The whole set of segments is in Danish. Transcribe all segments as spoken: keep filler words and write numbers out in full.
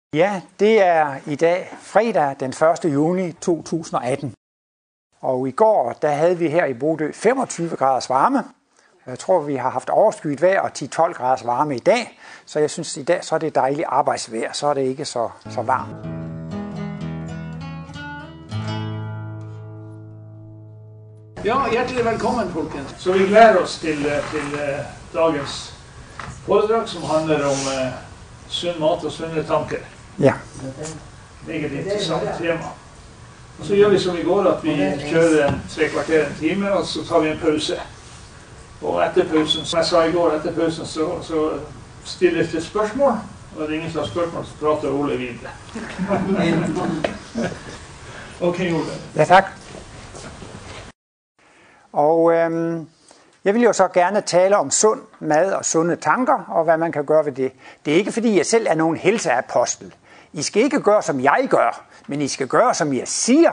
Ja, det er i dag fredag den første juni to tusind og atten. Og i går, der havde vi her i Bodø femogtyve graders varme. Jeg tror, vi har haft overskyet vejr og ti til tolv graders varme i dag. Så jeg synes, i dag så er det dejligt arbejdsvejr, så er det ikke så, så varmt. Ja, hjertelig velkommen, folkens. Så vi glæder os til, til dagens foredrag, som handler om uh, sunn mat og sunne tanker. Ja. Meget interessant tema. Og så gør vi som i går, at vi kører en tre kvarter en time, og så tager vi en pause. Og etter pausen, som jeg sa i går, etter pausen så, så stilles det spørsmål, og det er ingen som har spørsmål, så prater Ole videre. Ok, Ole. Ja, tak. Og øhm, jeg vil jo så gerne tale om sund mad og sunde tanker, og hvad man kan gøre ved det. Det er ikke fordi, jeg selv er nogen helseapostel. I skal ikke gøre, som jeg gør, men I skal gøre, som jeg siger.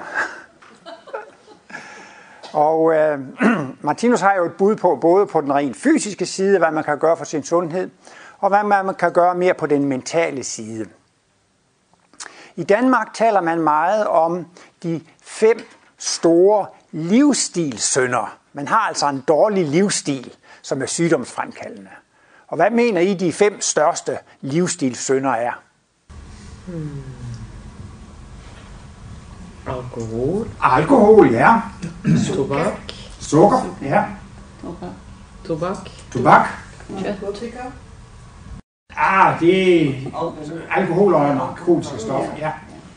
Og øh, Martinus har jo et bud på, både på den rent fysiske side, hvad man kan gøre for sin sundhed, og hvad man kan gøre mere på den mentale side. I Danmark taler man meget om de fem store livsstilssynder. Man har altså en dårlig livsstil, som er sygdomsfremkaldende. Og hvad mener I, de fem største livsstilssynder er? Hmm. Alkohol. Alkohol, ja. Tobak. Sukker, ja. Tobak. Tobak. Narkotika. Ah, det er alkohol og narkotiske stoffer, ja.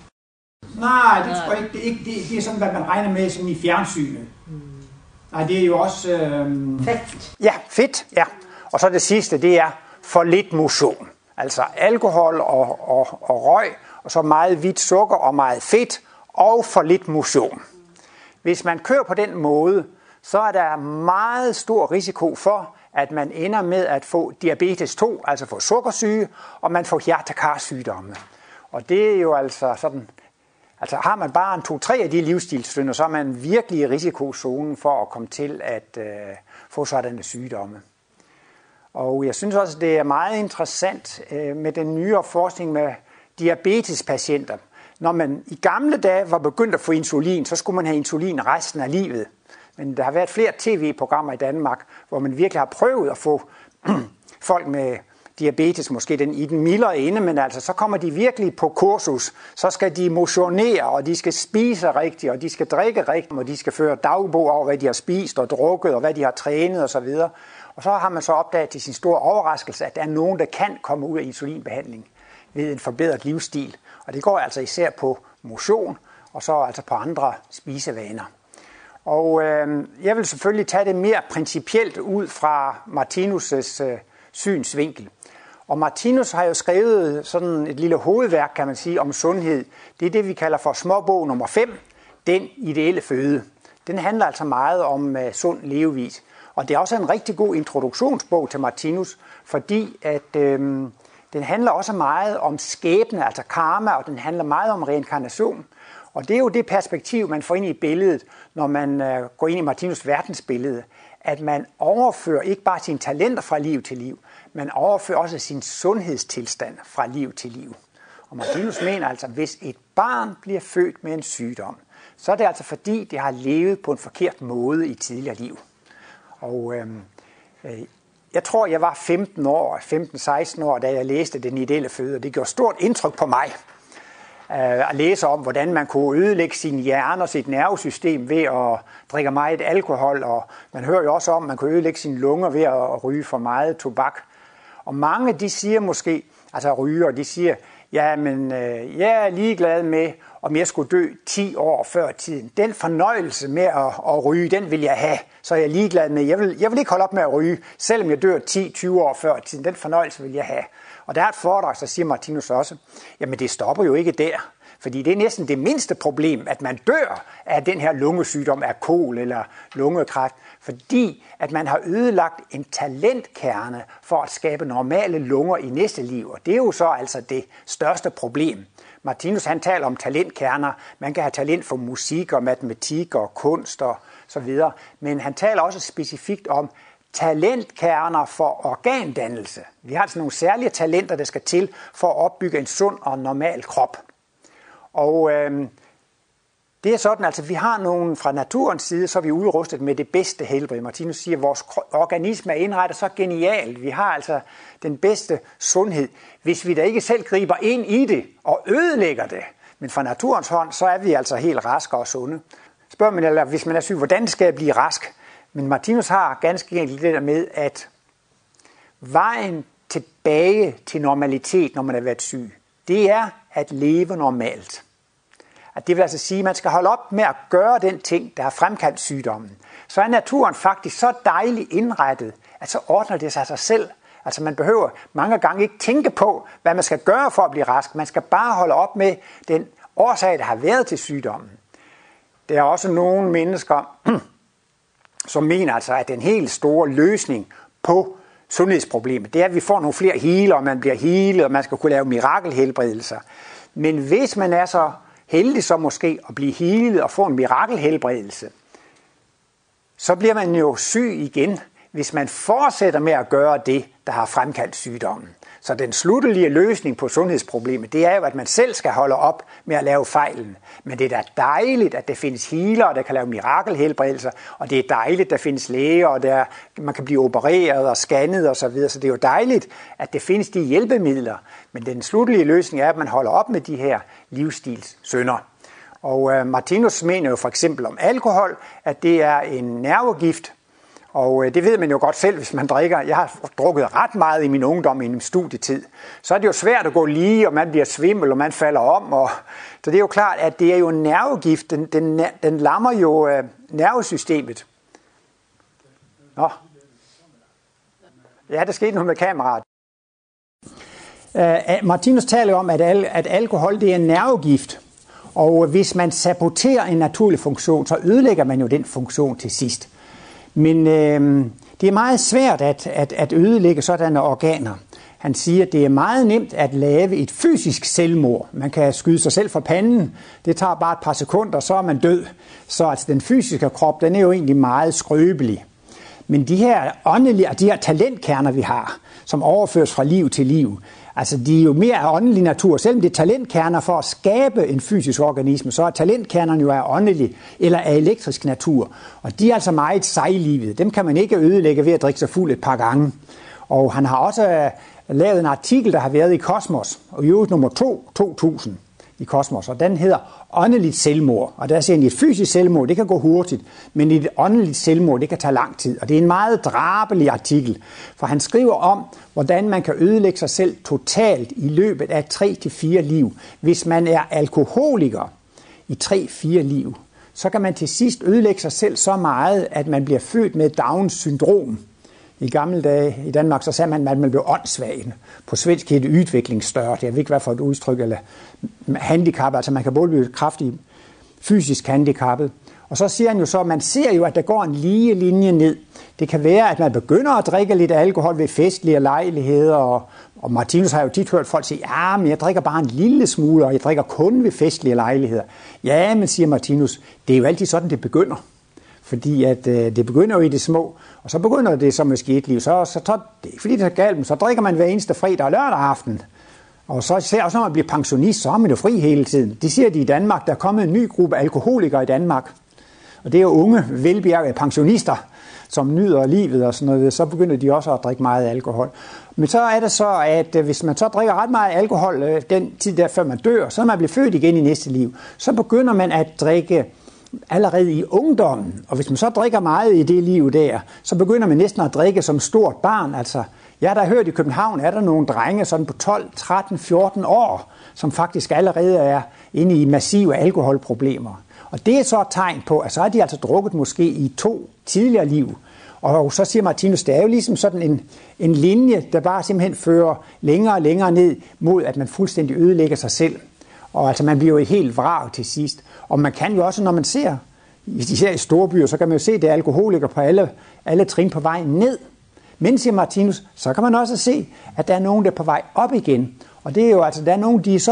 Nej, det tror jeg ikke. Det er, ikke, det, det er sådan, hvad man regner med som i fjernsynet. Hmm. Nej, det er jo også... Øhm... Fedt. Ja, fedt, ja. Og så det sidste, det er for lidt motion. Altså alkohol og, og, og røg, og så meget hvidt sukker og meget fedt, og for lidt motion. Hvis man kører på den måde, så er der meget stor risiko for, at man ender med at få diabetes to, altså få sukkersyge, og man får hjerte-kar-sygdomme. Og det er jo altså sådan, altså har man bare en to-tre af de livsstilssynder, så er man virkelig i risikozonen for at komme til at øh, få sådanne sygdomme. Og jeg synes også, det er meget interessant øh, med den nyere forskning med diabetespatienter. Når man i gamle dage var begyndt at få insulin, så skulle man have insulin resten af livet. Men der har været flere tv-programmer i Danmark, hvor man virkelig har prøvet at få folk med diabetes, måske den, i den mildere ende, men altså så kommer de virkelig på kursus. Så skal de motionere, og de skal spise rigtigt, og de skal drikke rigtigt, og de skal føre dagbog over, hvad de har spist og drukket, og hvad de har trænet osv. Og så har man så opdaget til sin store overraskelse, at der er nogen, der kan komme ud af insulinbehandling ved en forbedret livsstil. Og det går altså især på motion, og så altså på andre spisevaner. Og øh, jeg vil selvfølgelig tage det mere principielt ud fra Martinus' øh, synsvinkel. Og Martinus har jo skrevet sådan et lille hovedværk, kan man sige, om sundhed. Det er det, vi kalder for småbog nummer fem, Den ideelle føde. Den handler altså meget om uh, sund levevis. Og det er også en rigtig god introduktionsbog til Martinus, fordi at, øh, den handler også meget om skæbne, altså karma, og den handler meget om reinkarnation. Og det er jo det perspektiv, man får ind i billedet, når man uh, går ind i Martinus' verdensbillede, at man overfører ikke bare sine talenter fra liv til liv, man overfører også sin sundhedstilstand fra liv til liv. Og Martinus mener altså, at hvis et barn bliver født med en sygdom, så er det altså fordi, det har levet på en forkert måde i tidligere liv. Og øh, øh, jeg tror, jeg var femten år, femten seksten år, da jeg læste Den ideelle føde, og det gjorde stort indtryk på mig øh, at læse om, hvordan man kunne ødelægge sin hjerne og sit nervesystem ved at drikke meget alkohol, og man hører jo også om, at man kunne ødelægge sine lunger ved at ryge for meget tobak. Og mange, de siger måske, altså ryger, de siger, ja, men øh, jeg er ligeglad med, om jeg skulle dø ti år før tiden. Den fornøjelse med at, at ryge, den vil jeg have, så er jeg ligeglad med. Jeg vil, jeg vil ikke holde op med at ryge, selvom jeg dør ti til tyve år før tiden. Den fornøjelse vil jeg have. Og der er et foredrag, så siger Martinus også, jamen det stopper jo ikke der. Fordi det er næsten det mindste problem, at man dør af den her lungesygdom, af kol eller lungekræft, fordi at man har ødelagt en talentkerne for at skabe normale lunger i næste liv. Og det er jo så altså det største problem. Martinus han taler om talentkerner. Man kan have talent for musik og matematik og kunst og så videre. Men han taler også specifikt om talentkerner for organdannelse. Vi har altså nogle særlige talenter, der skal til for at opbygge en sund og normal krop. Og øh, det er sådan, altså vi har nogle fra naturens side, så er vi udrustet med det bedste helbred. Martinus siger, at vores organisme er indrettet så genialt. Vi har altså den bedste sundhed. Hvis vi da ikke selv griber ind i det og ødelægger det, men fra naturens hånd, så er vi altså helt raske og sunde. Spørger man, eller hvis man er syg, hvordan skal jeg blive rask? Men Martinus har ganske enkelt det der med, at vejen tilbage til normalitet, når man har været syg, det er at leve normalt. At det vil altså sige, at man skal holde op med at gøre den ting, der har fremkaldt sygdommen. Så er naturen faktisk så dejligt indrettet, at så ordner det sig sig selv. Altså man behøver mange gange ikke tænke på, hvad man skal gøre for at blive rask. Man skal bare holde op med den årsag, der har været til sygdommen. Der er også nogle mennesker, som mener altså, at den helt store løsning på sundhedsproblemet, det er, at vi får nogle flere healer, og man bliver healet, og man skal kunne lave mirakelhelbredelser. Men hvis man er så heldig så måske at blive healet og få en mirakelhelbredelse, så bliver man jo syg igen, hvis man fortsætter med at gøre det, der har fremkaldt sygdommen. Så den sluttelige løsning på sundhedsproblemet, det er jo, at man selv skal holde op med at lave fejlen. Men det er da dejligt, at der findes healere, der kan lave mirakelhelbredelser, og det er dejligt, at der findes læger, og der, man kan blive opereret og scannet osv. Så, videre. Så det er jo dejligt, at der findes de hjælpemidler. Men den sluttelige løsning er, at man holder op med de her livsstilssynder. Og øh, Martinus mener jo for eksempel om alkohol, at det er en nervegift. Og det ved man jo godt selv, hvis man drikker. Jeg har drukket ret meget i min ungdom, i min studietid. Så er det jo svært at gå lige, og man bliver svimmel, og man falder om. Og så det er jo klart, at det er jo en nervegift. Den, den, den lammer jo øh, nervesystemet. Nå. Ja, der skete noget med kameraet. Uh, Martinus taler om, at, al, at alkohol det er en nervegift. Og hvis man saboterer en naturlig funktion, så ødelægger man jo den funktion til sidst. Men øh, det er meget svært at, at, at ødelægge sådanne organer. Han siger, at det er meget nemt at lave et fysisk selvmord. Man kan skyde sig selv for panden. Det tager bare et par sekunder, så er man død. Så altså, den fysiske krop, den er jo egentlig meget skrøbelig. Men de her åndelige, de her talentkerner, vi har, som overføres fra liv til liv, altså de er jo mere af åndelig natur. Selvom det er talentkerner for at skabe en fysisk organisme, så er talentkernerne jo af åndelig eller af elektrisk natur. Og de er altså meget sejlivede. Dem kan man ikke ødelægge ved at drikke sig fuld et par gange. Og han har også lavet en artikel, der har været i Kosmos, og i øvrigt nummer to, to tusind i Kosmos, og den hedder åndeligt selvmord. Og der siger han, at et fysisk selvmord, det kan gå hurtigt, men et åndeligt selvmord, det kan tage lang tid. Og det er en meget drabelig artikel, for han skriver om, hvordan man kan ødelægge sig selv totalt i løbet af tre til fire liv. Hvis man er alkoholiker i tre til fire liv, så kan man til sidst ødelægge sig selv så meget, at man bliver født med Downs syndrom. I gamle dage i Danmark, så sagde man, at man blev åndssvag. På svensk hedder det udviklingsstørt. Jeg ved ikke, hvad for et udtryk, eller handicap. Altså man kan både blive kraftigt fysisk handicappet. Og så siger han jo så, at man ser jo, at der går en lige linje ned. Det kan være, at man begynder at drikke lidt alkohol ved festlige lejligheder. Og, og Martinus har jo tit hørt folk sige, ja, men jeg drikker bare en lille smule, og jeg drikker kun ved festlige lejligheder. Ja, men siger Martinus, det er jo altid sådan, det begynder. Fordi at øh, det begynder jo i det små, og så begynder det så måske et liv. Så, så, så det er ikke fordi det er galt, men så drikker man hver eneste fredag og lørdag aften. Og så især også når man bliver pensionist, så har man jo fri hele tiden. Det siger de i Danmark, der er kommet en ny gruppe alkoholikere i Danmark. Og det er jo unge, velbjergede pensionister, som nyder livet og sådan noget. Så begynder de også at drikke meget alkohol. Men så er det så, at hvis man så drikker ret meget alkohol den tid der, før man dør, så når man bliver født igen i næste liv, så begynder man at drikke allerede i ungdommen. Og hvis man så drikker meget i det liv der, så begynder man næsten at drikke som stort barn. Altså, jeg har da hørt i København, er der nogle drenge sådan på tolv, tretten, fjorten år, som faktisk allerede er inde i massive alkoholproblemer. Og det er så et tegn på, at så har de altså drukket måske i to tidligere liv. Og så siger Martinus, det er jo ligesom sådan en, en linje, der bare simpelthen fører længere og længere ned mod, at man fuldstændig ødelægger sig selv. Og altså man bliver jo et helt vrag til sidst. Og man kan jo også, når man ser, især i store byer, så kan man jo se, at det er alkoholikere på alle, alle trin på vej ned. Men, siger Martinus, så kan man også se, at der er nogen, der er på vej op igen. Og det er jo altså, der er nogen, de er så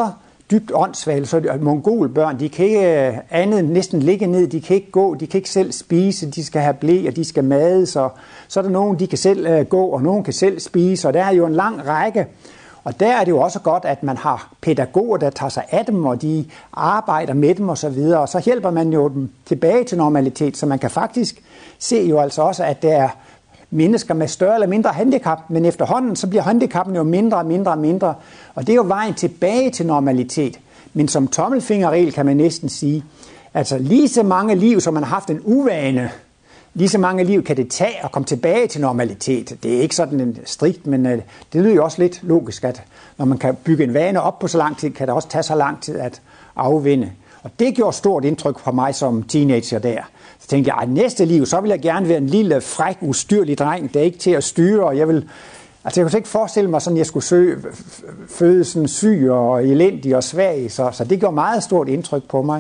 dybt åndssvage, så de, mongolbørn, de kan ikke andet end næsten ligge ned, de kan ikke gå, de kan ikke selv spise, de skal have ble, og de skal mades, og så er der nogen, de kan selv uh, gå, og nogen kan selv spise, og der er jo en lang række. Og der er det jo også godt, at man har pædagoger, der tager sig af dem, og de arbejder med dem osv., og, så videre, og så hjælper man jo dem tilbage til normalitet, så man kan faktisk se jo altså også, at der er mennesker med større eller mindre handicap, men efterhånden så bliver handicappen jo mindre og mindre og mindre, og det er jo vejen tilbage til normalitet. Men som tommelfingerregel kan man næsten sige, altså lige så mange liv, som man har haft en uvane, lige så mange liv kan det tage at komme tilbage til normalitet. Det er ikke sådan en strikt, men det lyder jo også lidt logisk, at når man kan bygge en vane op på så lang tid, kan det også tage så lang tid at afvinde. Og det gjorde stort indtryk på mig som teenager der. Så tænkte jeg, at næste liv, så vil jeg gerne være en lille, fræk, ustyrlig dreng, der er ikke til at styre, og jeg vil, altså jeg kunne ikke forestille mig, sådan at jeg skulle søge, føde sådan syg og elendig og svag, så, så det gjorde meget stort indtryk på mig.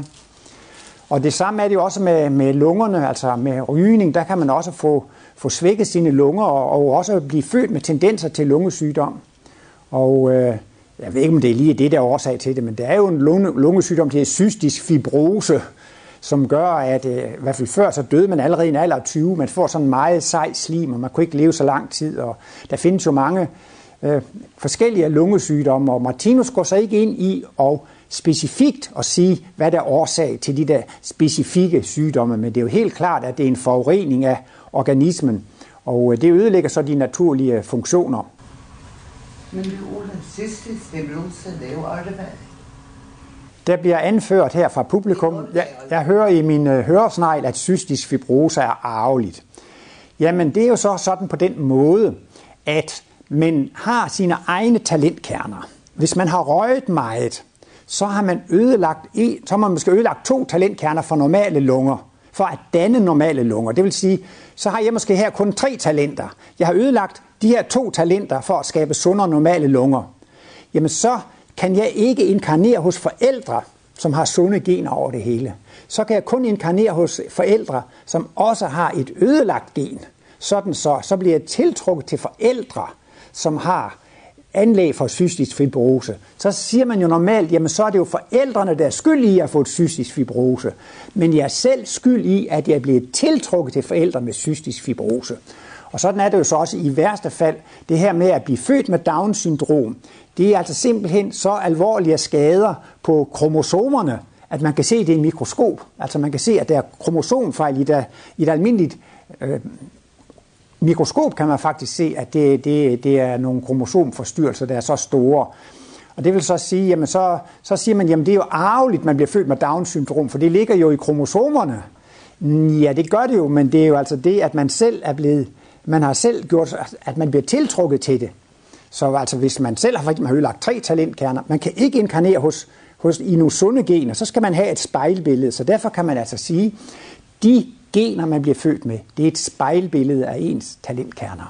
Og det samme er det jo også med, med lungerne, altså med rygning, der kan man også få, få svækket sine lunger, og, og også blive født med tendenser til lungesygdom. Og øh, jeg ved ikke, om det er lige det, der er årsag til det, men det er jo en lunge, lungesygdom, det er cystisk fibrose, som gør, at øh, i hvert fald før, så døde man allerede i en alder af tyve. Man får sådan meget sej slim, og man kunne ikke leve så lang tid. Og der findes jo mange øh, forskellige lungesygdomme, og Martinus går så ikke ind i og specifikt at sige, hvad der er årsag til de der specifikke sygdomme, men det er jo helt klart, at det er en forurening af organismen, og øh, det ødelægger så de naturlige funktioner. Men det ordet cystisk fibrose, det er jo artefakt. Der bliver anført her fra publikum, jeg, jeg hører i min øh, høresnegl, at cystisk fibrose er arveligt. Jamen det er jo så sådan på den måde, at man har sine egne talentkerner. Hvis man har røget meget, så har man ødelagt, en, så har man måske ødelagt to talentkerner for normale lunger, for at danne normale lunger. Det vil sige, så har jeg måske her kun tre talenter. Jeg har ødelagt de her to talenter for at skabe sunde og normale lunger. Jamen så kan jeg ikke inkarnere hos forældre, som har sunde gener over det hele. Så kan jeg kun inkarnere hos forældre, som også har et ødelagt gen. Sådan så, så bliver jeg tiltrukket til forældre, som har anlæg for cystisk fibrose. Så siger man jo normalt, jamen så er det jo forældrene, der er skyld i at få et cystisk fibrose. Men jeg er selv skyld i, at jeg er blevet tiltrukket til forældre med cystisk fibrose. Og sådan er det jo så også i værste fald, det her med at blive født med Down-syndrom. Det er altså simpelthen så alvorlige skader på kromosomerne, at man kan se det i mikroskop. Altså man kan se, at der er kromosomfejl i, der, i et almindeligt øh, mikroskop, kan man faktisk se, at det, det, det er nogle kromosomforstyrrelser, der er så store. Og det vil så sige, jamen så, så siger man, jamen det er jo arveligt, man bliver født med Down-syndrom, for det ligger jo i kromosomerne. Ja, det gør det jo, men det er jo altså det, at man selv er blevet, man har selv gjort, at man bliver tiltrukket til det. Så altså hvis man selv har, for eksempel, har ødelagt tre talentkerner, man kan ikke inkarnere hos, hos i nogle sunde gener, så skal man have et spejlbillede. Så derfor kan man altså sige, de gener, man bliver født med, det er et spejlbillede af ens talentkerner.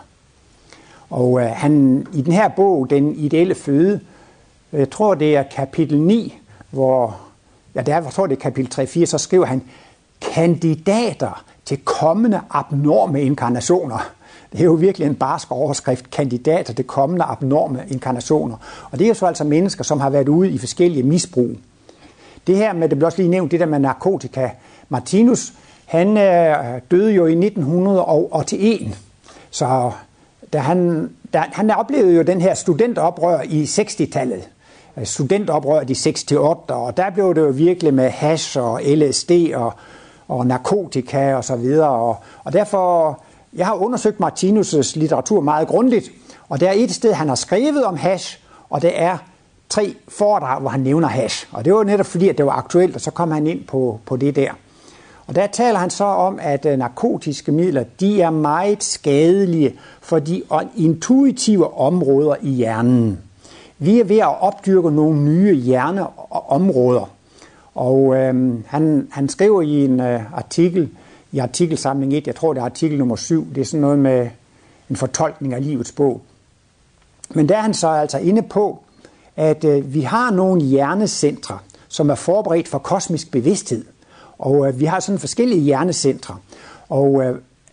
Og øh, han, i den her bog, Den ideelle føde, jeg tror det er kapitel ni, hvor, ja det er, jeg tror det er kapitel tre fire, så skriver han, kandidater til kommende abnorme inkarnationer. Det er jo virkelig en barsk overskrift, kandidater til kommende abnorme inkarnationer. Og det er jo så altså mennesker, som har været ude i forskellige misbrug. Det her med, det blev også lige nævnt, det der med narkotika. Martinus, han øh, døde jo i nitten hundrede og en, så da han, da, han oplevede jo den her studenteroprør i sekstitallet. Studenteroprøret i seks til otte, og der blev det jo virkelig med hash og L S D og, og narkotika og så videre. Og, og derfor, jeg har undersøgt Martinus' litteratur meget grundigt, og der er et sted, han har skrevet om hash, og det er tre foredrag, hvor han nævner hash. Og det var netop fordi, at det var aktuelt, og så kom han ind på, på det der. Og der taler han så om, at narkotiske midler, de er meget skadelige for de intuitive områder i hjernen. Vi er ved at opdyrke nogle nye hjerneområder. Og øhm, han, han skriver i en øh, artikel, i artikelsamling et, jeg tror det er artikel nummer syv, det er sådan noget med en fortolkning af livets bog. Men der er han så altså inde på, at øh, vi har nogle hjernecentre, som er forberedt for kosmisk bevidsthed. Og øh, vi har sådan forskellige hjernecentre. Og øh,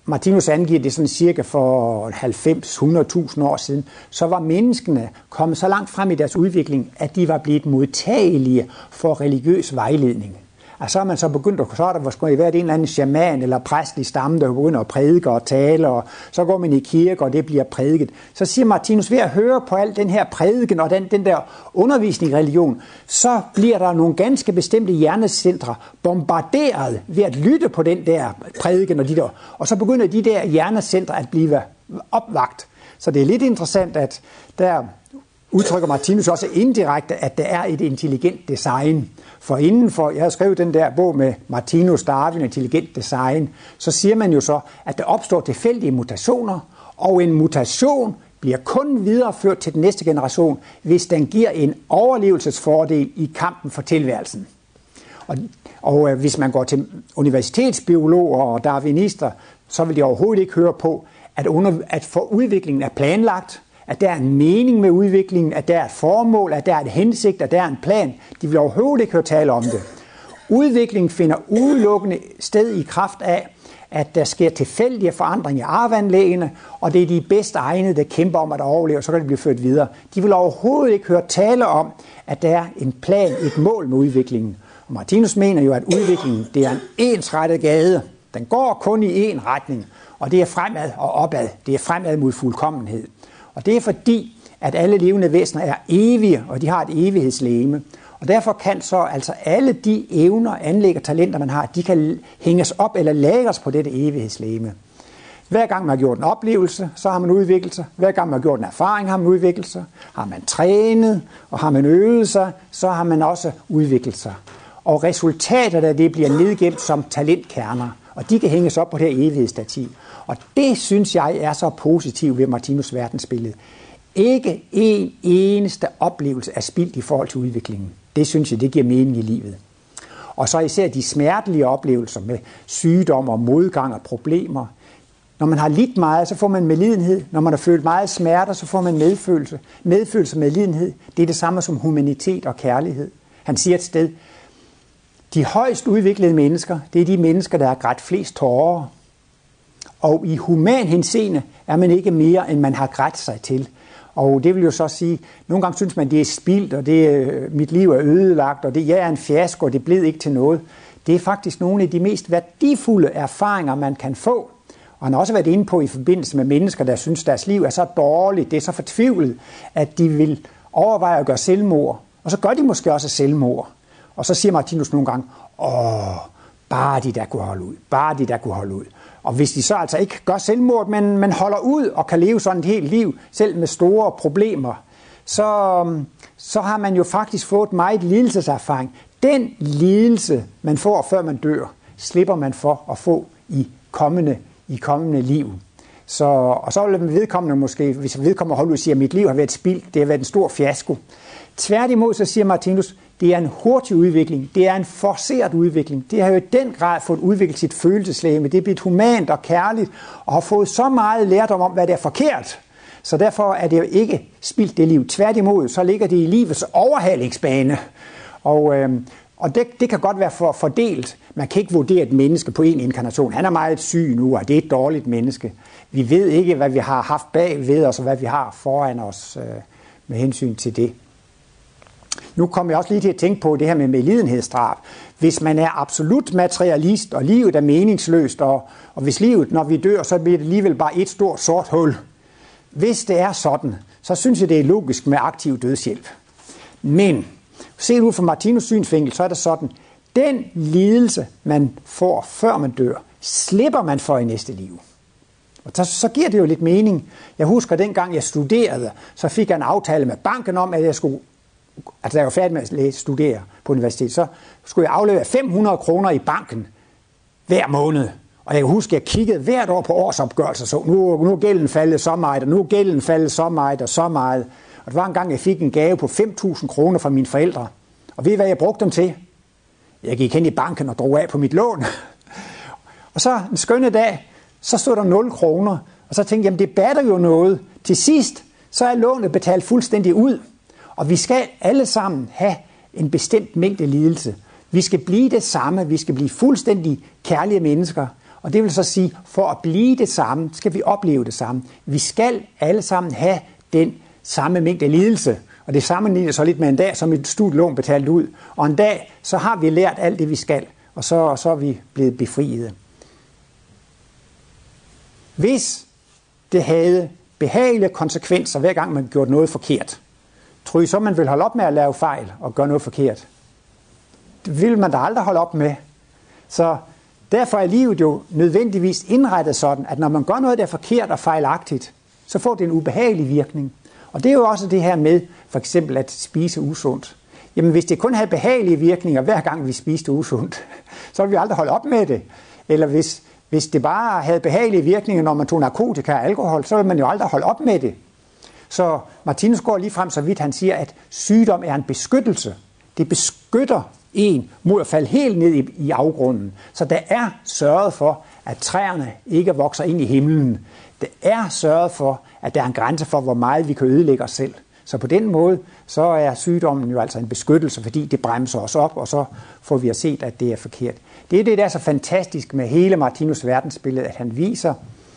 Martinus angiver det sådan cirka for halvfems til hundrede tusind år siden, så var menneskene kommet så langt frem i deres udvikling, at de var blevet modtagelige for religiøs vejledning. Og så er man så begyndt at, så er der skulle være en eller anden shaman eller præstlig stamme, der begynder at prædike og tale, og så går man i kirke, og det bliver prædiket. Så siger Martinus, ved at høre på al den her prædiken og den, den der undervisning i religion, så bliver der nogle ganske bestemte hjernecentre bombarderet ved at lytte på den der prædiken og de der, og så begynder de der hjernecentre at blive opvagt. Så det er lidt interessant, at der udtrykker Martinus også indirekte, at der er et intelligent design. For inden for, jeg har skrevet den der bog med Martinus, Darwin, intelligent design, så siger man jo så, at der opstår tilfældige mutationer, og en mutation bliver kun videreført til den næste generation, hvis den giver en overlevelsesfordel i kampen for tilværelsen. Og, og hvis man går til universitetsbiologer og darwinister, så vil de overhovedet ikke høre på, at, under, at for udviklingen er planlagt, at der er en mening med udviklingen, at der er et formål, at der er et hensigt, at der er en plan. De vil overhovedet ikke høre tale om det. Udviklingen finder udelukkende sted i kraft af, at der sker tilfældige forandringer i arveanlæggene, og det er de bedst egnede, der kæmper om at overleve, så kan det blive ført videre. De vil overhovedet ikke høre tale om, at der er en plan, et mål med udviklingen. Og Martinus mener jo, at udviklingen det er en ensrettet gade. Den går kun i én retning, og det er fremad og opad. Det er fremad mod fuldkommenhed. Og det er fordi, at alle levende væsener er evige, og de har et evighedslegeme. Og derfor kan så altså alle de evner, anlæg og talenter, man har, de kan hænges op eller lagres på dette evighedslegeme. Hver gang man har gjort en oplevelse, så har man udviklet sig. Hver gang man har gjort en erfaring, har man udviklet sig. Har man trænet, og har man øvet sig, så har man også udviklet sig. Og resultatet af det bliver nedgemt som talentkerner, og de kan hænges op på det her evighedsstativ. Og det synes jeg er så positivt ved Martinus' verdensbillede. Ikke en eneste oplevelse er spildt i forhold til udviklingen. Det synes jeg, det giver mening i livet. Og så især de smertelige oplevelser med sygdom og modgang og problemer. Når man har lidt meget, så får man medlidenhed. Når man har følt meget smerter, så får man medfølelse. Medfølelse og medlidenhed, det er det samme som humanitet og kærlighed. Han siger et sted, de højst udviklede mennesker, det er de mennesker, der har grædt flest tårer. Og i human henseende er man ikke mere, end man har grædt sig til. Og det vil jo så sige, nogle gange synes man, det er spildt, og det, mit liv er ødelagt, og det, jeg er en fiasko, og det blev ikke til noget. Det er faktisk nogle af de mest værdifulde erfaringer, man kan få. Og han har også været inde på i forbindelse med mennesker, der synes, deres liv er så dårligt, det er så fortvivlet, at de vil overveje at gøre selvmord. Og så gør de måske også selvmord. Og så siger Martinus nogle gange, åh, bare de der kunne holde ud, bare de der kunne holde ud. Og hvis de så altså ikke gør selvmord, men man holder ud og kan leve sådan et helt liv, selv med store problemer, så, så har man jo faktisk fået meget lidelseserfaring. Den lidelse, man får, før man dør, slipper man for at få i kommende, i kommende liv. Så, og så vil vedkommende måske, hvis vedkommende holder ud og siger, at mit liv har været spildt, det har været en stor fiasko. Tværtimod så siger Martinus, det er en hurtig udvikling, det er en forceret udvikling. Det har jo i den grad fået udviklet sit følelseslegeme, det er blevet humant og kærligt, og har fået så meget lærdom om, hvad det er forkert. Så derfor er det jo ikke spildt det liv. Tværtimod, så ligger det i livets overhalingsbane. Og, øh, og det, det kan godt være for fordelt. Man kan ikke vurdere et menneske på en inkarnation. Han er meget syg nu, og det er et dårligt menneske. Vi ved ikke, hvad vi har haft bag ved os, og hvad vi har foran os øh, med hensyn til det. Nu kommer jeg også lige til at tænke på det her med medlidenhedsdrab. Hvis man er absolut materialist, og livet er meningsløst, og, og hvis livet, når vi dør, så bliver det alligevel bare et stort sort hul. Hvis det er sådan, så synes jeg, det er logisk med aktiv dødshjælp. Men, set ud fra Martinus' synsvinkel, så er det sådan, den lidelse, man får, før man dør, slipper man for i næste liv. Og så, så giver det jo lidt mening. Jeg husker, dengang jeg studerede, så fik jeg en aftale med banken om, at jeg skulle, altså da jeg var færdig med at læse, studere på universitetet, så skulle jeg aflevere fem hundrede kroner i banken hver måned. Og jeg kan huske, at jeg kiggede hvert år på årsopgørelser, så nu, nu er gælden faldet så meget, og nu er gælden faldet så meget og så meget. Og det var en gang, jeg fik en gave på fem tusind kroner fra mine forældre. Og ved I, hvad jeg brugte dem til? Jeg gik hen i banken og drog af på mit lån. Og så en skønne dag, så stod der nul kroner. Og så tænkte jeg, jamen det batter jo noget. Til sidst, så er lånet betalt fuldstændig ud. Og vi skal alle sammen have en bestemt mængde lidelse. Vi skal blive det samme. Vi skal blive fuldstændig kærlige mennesker. Og det vil så sige, for at blive det samme, skal vi opleve det samme. Vi skal alle sammen have den samme mængde lidelse. Og det sammenligner så lidt med en dag, som et studielån betalt ud. Og en dag, så har vi lært alt det, vi skal. Og så, så er vi blevet befriet. Hvis det havde behagelige konsekvenser, hver gang man gjorde noget forkert, tror I så, man vil holde op med at lave fejl og gøre noget forkert? Det vil man da aldrig holde op med. Så derfor er livet jo nødvendigvis indrettet sådan, at når man gør noget, der er forkert og fejlagtigt, så får det en ubehagelig virkning. Og det er jo også det her med, for eksempel at spise usundt. Jamen hvis det kun havde behagelige virkninger, hver gang vi spiste usundt, så ville vi aldrig holde op med det. Eller hvis, hvis det bare havde behagelige virkninger, når man tog narkotika og alkohol, så ville man jo aldrig holde op med det. Så Martinus går lige frem så vidt, han siger, at sygdom er en beskyttelse. Det beskytter en mod at falde helt ned i, i afgrunden. Så der er sørget for, at træerne ikke vokser ind i himlen. Det er sørget for, at der er en grænse for, hvor meget vi kan ødelægge os selv. Så på den måde, så er sygdommen jo altså en beskyttelse, fordi det bremser os op, og så får vi at se, at det er forkert. Det er det, der er så fantastisk med hele Martinus' verdensbillede, at han viser,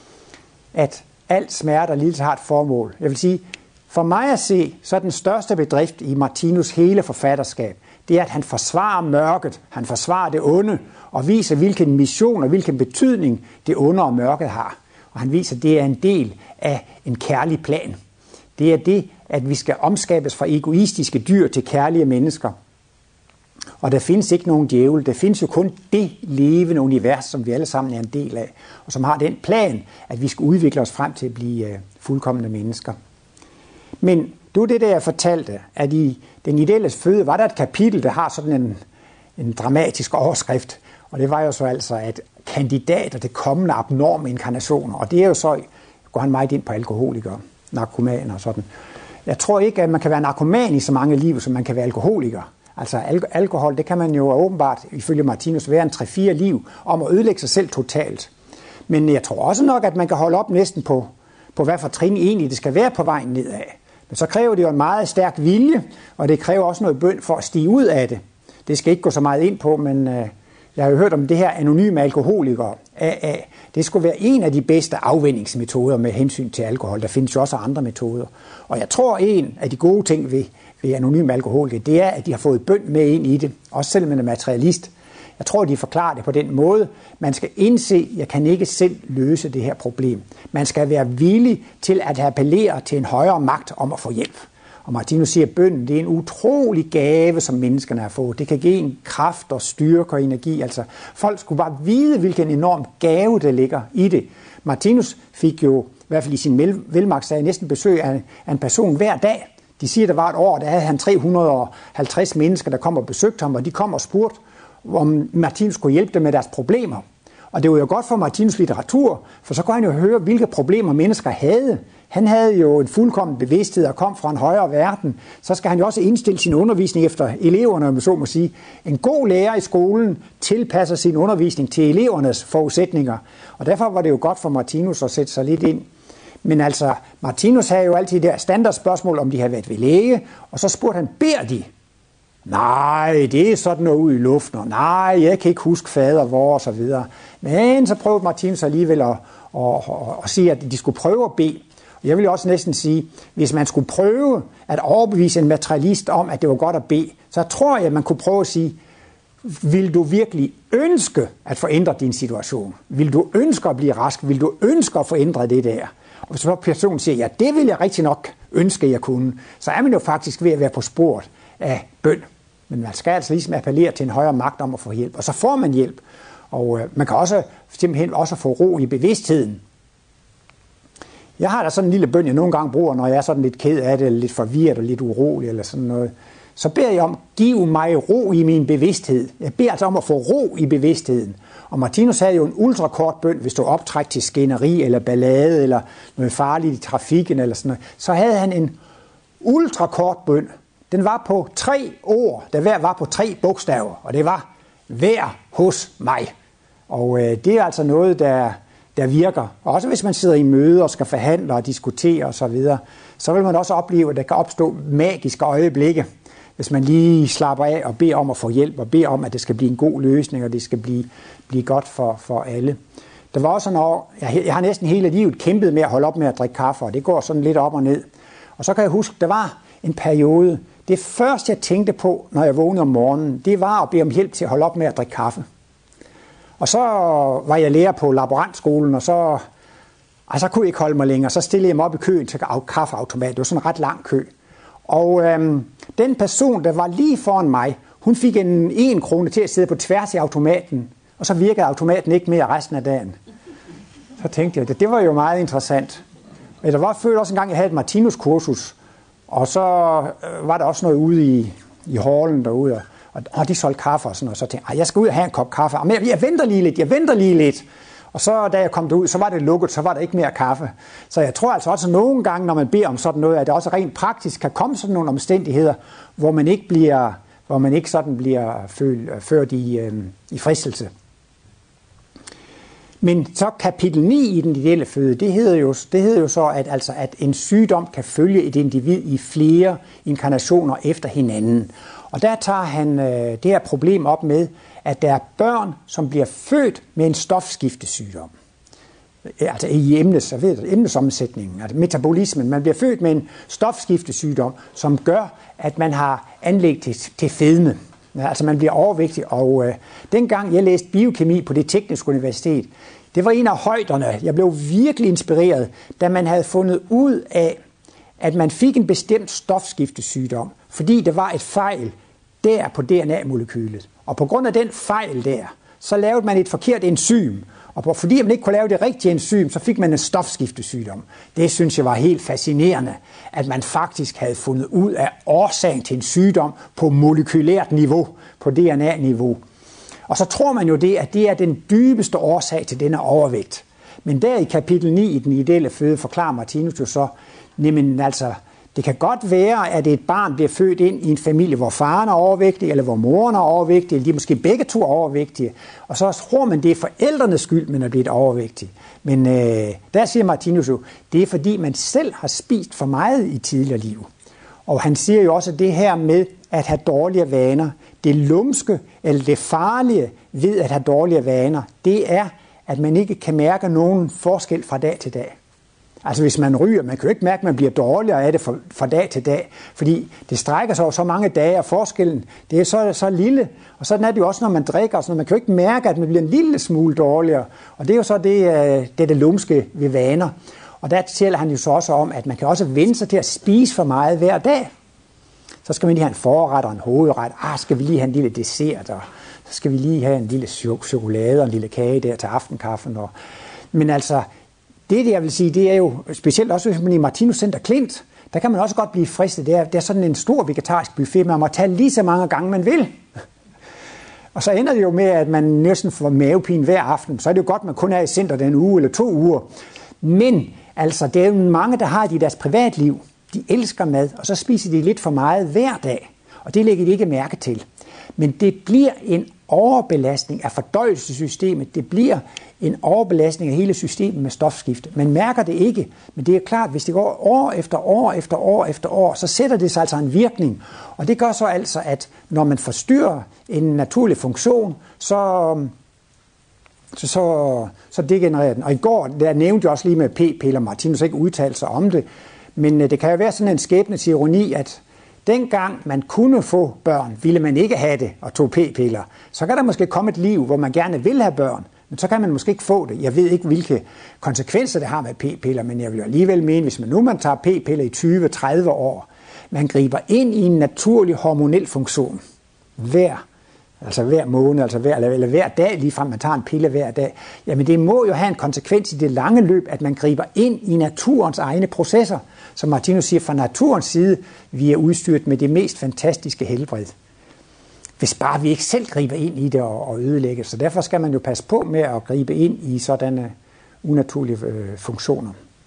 at alt smerte og lidelse har et formål. Jeg vil sige, for mig at se, så er den største bedrift i Martinus' hele forfatterskab, det er, at han forsvarer mørket, han forsvarer det onde, og viser, hvilken mission og hvilken betydning det onde og mørket har. Og han viser, at det er en del af en kærlig plan. Det er det, at vi skal omskabes fra egoistiske dyr til kærlige mennesker. Og der findes ikke nogen djævel. Der findes jo kun det levende univers, som vi alle sammen er en del af, og som har den plan, at vi skal udvikle os frem til at blive fuldkomne mennesker. Men det var det, der jeg fortalte, at i Den ideelle føde var der et kapitel, der har sådan en, en dramatisk overskrift, og det var jo så altså, at kandidater til kommende abnorme inkarnationer, og det er jo så, går han meget ind på alkoholikere, narkomaner og sådan. Jeg tror ikke, at man kan være narkoman i så mange liv, som man kan være alkoholiker. Altså al- alkohol, det kan man jo åbenbart, ifølge Martinus, være en tre fire liv om at ødelægge sig selv totalt. Men jeg tror også nok, at man kan holde op næsten på, på hvad for trin egentlig det skal være på vejen nedad. Men så kræver det jo en meget stærk vilje, og det kræver også noget bøn for at stige ud af det. Det skal ikke gå så meget ind på, men øh, jeg har jo hørt om det her anonyme alkoholikere, A A. Det skulle være en af de bedste afvendingsmetoder med hensyn til alkohol. Der findes jo også andre metoder. Og jeg tror, en af de gode ting ved, ved anonyme alkoholikere, det er, at de har fået bøn med ind i det. Også selvom man er materialist. Jeg tror, de forklarer det på den måde. Man skal indse, at jeg kan ikke selv løse det her problem. Man skal være villig til at appellere til en højere magt om at få hjælp. Og Martinus siger, at bønnen det er en utrolig gave, som menneskerne har fået. Det kan give en kraft og styrke og energi. Altså, folk skulle bare vide, hvilken enorm gave, der ligger i det. Martinus fik jo, i hvert fald i sin velmagtssag, næsten besøg af en person hver dag. De siger, at der var et år, der havde han tre hundrede og halvtreds mennesker, der kom og besøgte ham, og de kom og spurgte, om Martinus kunne hjælpe dem med deres problemer. Og det var jo godt for Martinus litteratur, for så kunne han jo høre, hvilke problemer mennesker havde. Han havde jo en fuldkommen bevidsthed og kom fra en højere verden. Så skal han jo også indstille sin undervisning efter eleverne, om man så må sige. En god lærer i skolen tilpasser sin undervisning til elevernes forudsætninger. Og derfor var det jo godt for Martinus at sætte sig lidt ind. Men altså, Martinus havde jo altid det der standardspørgsmål, om de havde været ved læge, og så spurgte han, beder de? Nej, det er sådan noget ud i luften, og nej, jeg kan ikke huske fader vor, og så videre. Men så prøvede Martinus alligevel at, at, at, at sige, at de skulle prøve at bede. Og jeg vil også næsten sige, hvis man skulle prøve at overbevise en materialist om, at det var godt at bede, så tror jeg, at man kunne prøve at sige, vil du virkelig ønske at forændre din situation? Vil du ønske at blive rask? Vil du ønske at forændre det der? Og hvis så personen siger, ja, det vil jeg rigtig nok ønske, jeg kunne, så er man jo faktisk ved at være på sporet af bøn. Men man skal altså ligesom appellere til en højere magt om at få hjælp. Og så får man hjælp. Og øh, man kan også simpelthen også få ro i bevidstheden. Jeg har da sådan en lille bøn, jeg nogle gange bruger, når jeg er sådan lidt ked af det, eller lidt forvirret og lidt urolig eller sådan noget. Så beder jeg om, giv mig ro i min bevidsthed. Jeg beder altså om at få ro i bevidstheden. Og Martinus havde jo en ultrakort bøn, hvis du optræk til skænderi eller ballade eller noget farligt i trafikken eller sådan noget. Så havde han en ultrakort bøn. Den var på tre ord, der hver var på tre bogstaver, og det var, vær hos mig. Og øh, det er altså noget, der, der virker. Også hvis man sidder i møder og skal forhandle og diskutere osv., så, så vil man også opleve, at der kan opstå magiske øjeblikke, hvis man lige slapper af og beder om at få hjælp, og beder om, at det skal blive en god løsning, og det skal blive, blive godt for, for alle. Der var også noget, jeg, jeg har næsten hele livet kæmpet med at holde op med at drikke kaffe, og det går sådan lidt op og ned. Og så kan jeg huske, der var en periode, det første jeg tænkte på, når jeg vågnede om morgenen, det var at bede om hjælp til at holde op med at drikke kaffe. Og så var jeg lærer på laborantskolen, og så, og så kunne jeg ikke holde mig længere. Så stillede jeg mig op i køen til kaffeautomat. Det var sådan en ret lang kø. Og øhm, den person, der var lige foran mig, hun fik en en krone til at sidde på tværs i automaten, og så virkede automaten ikke mere resten af dagen. Så tænkte jeg, det, det var jo meget interessant. Men der var før også en gang, jeg havde et Martinus-kursus, og så øh, var der også noget ude i, i hallen derude, og, og de solgte kaffe og sådan noget. Så tænkte jeg, jeg skal ud og have en kop kaffe. Men jeg, jeg venter lige lidt, jeg venter lige lidt. Og så da jeg kom derud, så var det lukket, så var der ikke mere kaffe. Så jeg tror altså også, at nogle gange, når man beder om sådan noget, at det også rent praktisk kan komme sådan nogle omstændigheder, hvor man ikke bliver, hvor man ikke sådan bliver ført i, øh, i fristelse. Men så kapitel ni i den ideelle føde, det hedder jo, det hedder jo så, at, altså, at en sygdom kan følge et individ i flere inkarnationer efter hinanden. Og der tager han øh, det her problem op med, at der er børn, som bliver født med en stofskiftesygdom. Altså i emnes, emnesomsætningen, altså metabolismen. Man bliver født med en stofskiftesygdom, som gør, at man har anlæg til, til fedme. Altså man bliver overvægtig, og øh, dengang jeg læste biokemi på det tekniske universitet, det var en af højderne. Jeg blev virkelig inspireret, da man havde fundet ud af, at man fik en bestemt stofskiftesygdom, fordi der var et fejl der på D N A-molekylet. Og på grund af den fejl der, så lavede man et forkert enzym. Og fordi man ikke kunne lave det rigtige enzym, så fik man en stofskiftesygdom. Det synes jeg var helt fascinerende, at man faktisk havde fundet ud af årsagen til en sygdom på molekylært niveau, på D N A-niveau. Og så tror man jo det, at det er den dybeste årsag til denne overvægt. Men der i kapitel ni i den ideelle føde forklarer Martinus jo så, jamen altså, det kan godt være, at et barn bliver født ind i en familie, hvor faren er overvægtig, eller hvor moren er overvægtig, eller de er måske begge to er overvægtige. Og så tror man, det er forældrenes skyld, man er blevet overvægtig. Men øh, der siger Martinus jo, det er fordi, man selv har spist for meget i tidligere liv. Og han siger jo også det her med at have dårlige vaner. Det lumske, eller det farlige ved at have dårlige vaner, det er, at man ikke kan mærke nogen forskel fra dag til dag. Altså hvis man ryger, man kan jo ikke mærke, at man bliver dårligere af det fra, fra dag til dag, fordi det strækker sig over så mange dage, og forskellen, det er så, så lille. Og sådan er det jo også, når man drikker, så man kan jo ikke mærke, at man bliver en lille smule dårligere. Og det er jo så det, det, det lumske ved vaner. Og der fortæller han jo så også om, at man kan også vende sig til at spise for meget hver dag. Så skal man lige have en forret og en hovedret. Ah, skal vi lige have en lille dessert, og så skal vi lige have en lille chokolade og en lille kage der til aftenkaffen. Og... Men altså... Det, jeg vil sige, det er jo specielt også, hvis man i Martinus Center Klint, der kan man også godt blive fristet. Det er, det er sådan en stor vegetarisk buffet, man må tage lige så mange gange, man vil. Og så ender det jo med, at man næsten får mavepine hver aften. Så er det jo godt, at man kun er i center den uge eller to uger. Men altså, det er jo mange, der har det i deres privatliv. De elsker mad, og så spiser de lidt for meget hver dag. Og det lægger de ikke mærke til. Men det bliver en overbelastning af fordøjelsessystemet. Det bliver en overbelastning af hele systemet med stofskifte. Man mærker det ikke, men det er klart, hvis det går år efter år efter år efter år, så sætter det sig altså en virkning. Og det gør så altså, at når man forstyrrer en naturlig funktion, så, så, så, så degenererer den. Og i går, der nævnte jeg også lige med p-piller, Martinus ikke udtalte sig om det, men det kan jo være sådan en skæbnets ironi, at dengang man kunne få børn, ville man ikke have det og tog p-piller. Så kan der måske komme et liv, hvor man gerne vil have børn, men så kan man måske ikke få det. Jeg ved ikke, hvilke konsekvenser det har med p-piller, men jeg vil jo alligevel mene, hvis man nu man tager p-piller i tyve til tredive år, man griber ind i en naturlig hormonel funktion hver, altså hver måned, altså hver, eller, eller hver dag, ligefrem man tager en pille hver dag, jamen det må jo have en konsekvens i det lange løb, at man griber ind i naturens egne processer. Som Martinus siger, fra naturens side, vi er udstyret med det mest fantastiske helbred. Hvis bare vi ikke selv griber ind i det og, og ødelægger. Så derfor skal man jo passe på med at gribe ind i sådanne unaturlige øh, funktioner.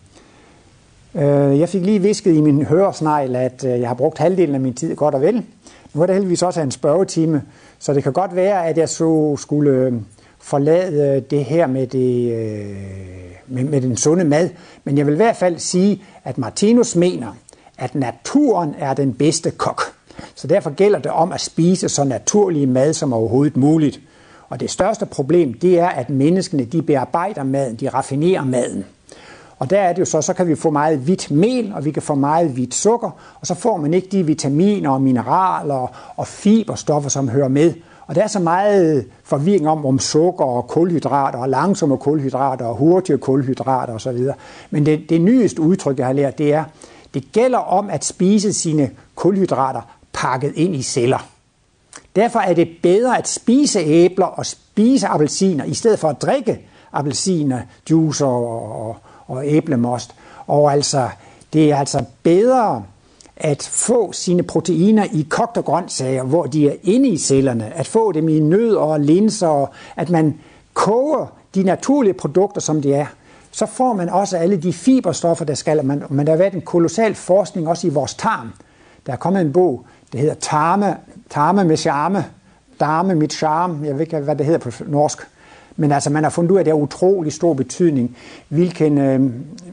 Øh, jeg fik lige visket i min høresnegl, at øh, jeg har brugt halvdelen af min tid godt og vel. Nu er det heldigvis også en spørgetime, så det kan godt være, at jeg så skulle øh, forlade det her med, det, øh, med, med den sunde mad. Men jeg vil i hvert fald sige, at Martinus mener, at naturen er den bedste kok. Så derfor gælder det om at spise så naturlig mad som overhovedet muligt. Og det største problem, det er, at menneskene, de bearbejder maden, de raffinerer maden. Og der er det jo så, så kan vi få meget hvidt mel, og vi kan få meget hvidt sukker, og så får man ikke de vitaminer og mineraler og fiberstoffer, som hører med. Og der er så meget forvirring om, om sukker og kulhydrater, og langsomme kulhydrater og hurtige kulhydrater osv. Men det, det nyeste udtryk, jeg har lært, det er, det gælder om at spise sine kulhydrater pakket ind i celler. Derfor er det bedre at spise æbler og spise appelsiner, i stedet for at drikke appelsiner, juicer og, og, og æblemost. Og altså, det er altså bedre at få sine proteiner i kogte grøntsager, hvor de er inde i cellerne, at få dem i nødder og linser, og at man koger de naturlige produkter, som de er. Så får man også alle de fiberstoffer, der skal. Man, men der har været en kolossal forskning også i vores tarm. Der er kommet en bog, der hedder Tarme, tarme med charme, Darme mit charme, jeg ved ikke, hvad det hedder på norsk. Men altså, man har fundet ud af, at det har utrolig stor betydning, hvilken øh,